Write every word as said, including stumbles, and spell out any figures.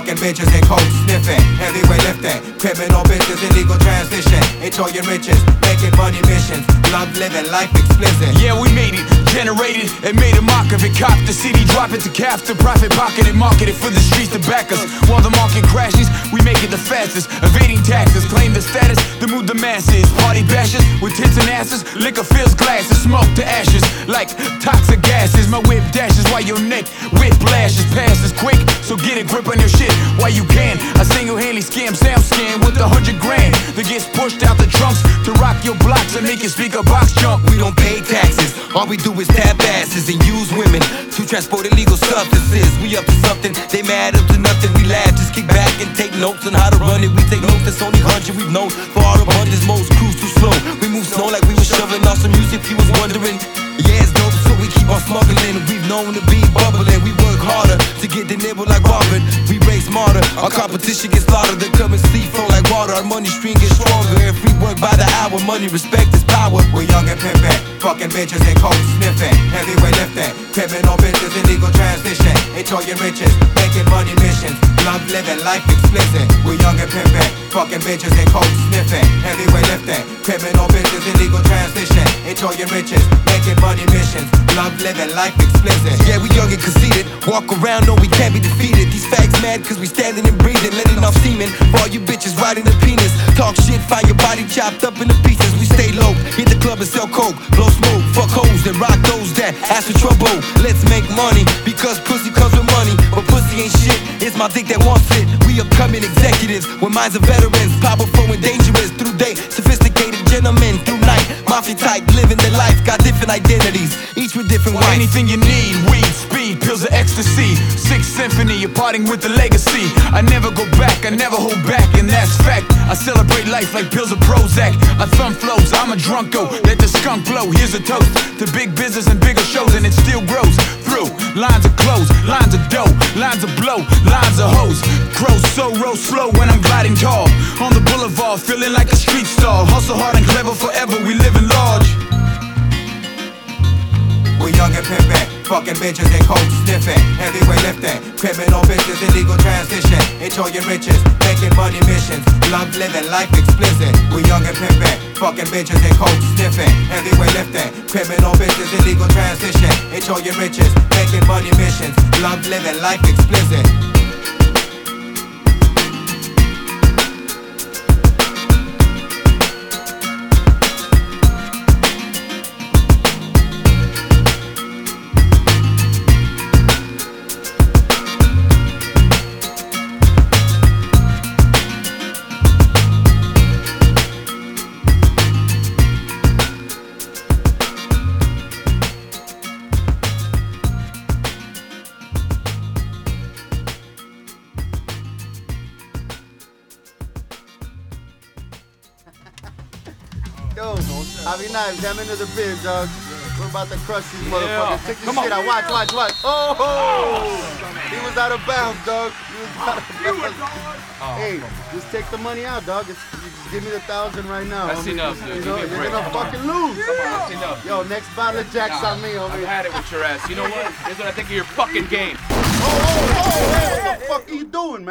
Fucking bitches and coke sniffing, heavyweight lifting, criminal bitches, illegal transition, enjoying riches, making money missions, love living life explicit. Yeah, we made it, generated, and made a mock of it. Cop the C D, drop it to cap, to profit pocket and market it for the streets to back us. While the market crashes, we make it the fastest, evading taxes, claim the status, to move the masses. Party bashes with tits and asses, liquor fills glasses, smoke to ashes like toxic gases. My whip dashes while your neck whiplashes, passes quick, so get a grip on your shit while you can. I single-handedly scam Sam Scan with a hundred grand that gets pushed out the trunks to rock your blocks and make your speaker box jump. We don't pay taxes, all we do is tap asses and use women to transport illegal substances. We up to something, they mad up to nothing. We laugh, just kick back and take notes on how to run it. We take notes, that's only hundred we've known for our abundance. Most cruise too slow, we move snow like we were shoveling off some music. If you was wondering, yeah, it's dope, so we keep on smuggling. We've known to be bubbling, we work harder to get the nibble like Robin. We race smarter, our competition gets slaughtered. The currency flow like water, our money stream gets stronger. If we work by the hour, money, respect is power. We're young and pimpin', fucking bitches and coke sniffing, heavyweight lifting, criminal bitches, illegal transition, enjoying riches, making money missions, love living life explicit. We're young and pimpin', fucking bitches and coke sniffing, heavyweight lifting, criminal bitches, illegal transition, enjoying riches, making money missions, love living life explicit. Yeah, we young and conceited, walk around, know we can't be defeated. These facts mad cause we standing and breathing, letting off semen for all you bitches riding the penis. Talk shit, find your body chopped up into pieces. We stay low, hit the club and sell coke, blow smoke, fuck hoes and rock those that ask for trouble. Let's make money, because pussy comes with money, but pussy ain't shit, it's my dick that wants it. We upcoming executives, with minds of veterans, powerful and dangerous through day, sophisticated gentlemen through night, mafia type, living their life, got different identities, each with different wives. Anything you need, weed, speed, pills of ecstasy, Sixth Symphony, you're parting with the legacy. I never go back, I never hold back, and that's fact. I celebrate life like pills of Prozac. I thumb flows, I'm a drunko, let the skunk blow. Here's a toast to big business and bigger shows, and it still grows through lines of clothes, lines of dough, lines of blow, lines of hoes. Crows so roll slow when I'm gliding tall on the boulevard, feeling like a street star. Hustle hard and clever forever, we living large. We're young and pimpin', fucking bitches and coke sniffing, heavyweight lifting, criminal bitches, illegal transition, enjoying riches, making money missions, love living life explicit. We're young and pimpin', fucking bitches and coke sniffing, heavyweight lifting, criminal bitches, illegal transition, enjoying riches, making money missions, love living life explicit. Yo, Javi Knives, I'm into the biz, dog. We're about to crush these motherfuckers. Check this shit out. Watch, watch, watch. Oh, oh, he was out of bounds, dog. He was out of bounds. Hey, just take the money out, dog. It's, you just give me the thousand right now. That's homie. enough, dude. You know, Give me a you're break. gonna fucking lose. Come on, that's enough. Yo, next bottle of Jack's Nah, on me, homie. I've had it with your ass. You know what? Here's what I think of your fucking game. Oh, oh, oh, hey, what the fuck are you doing, man?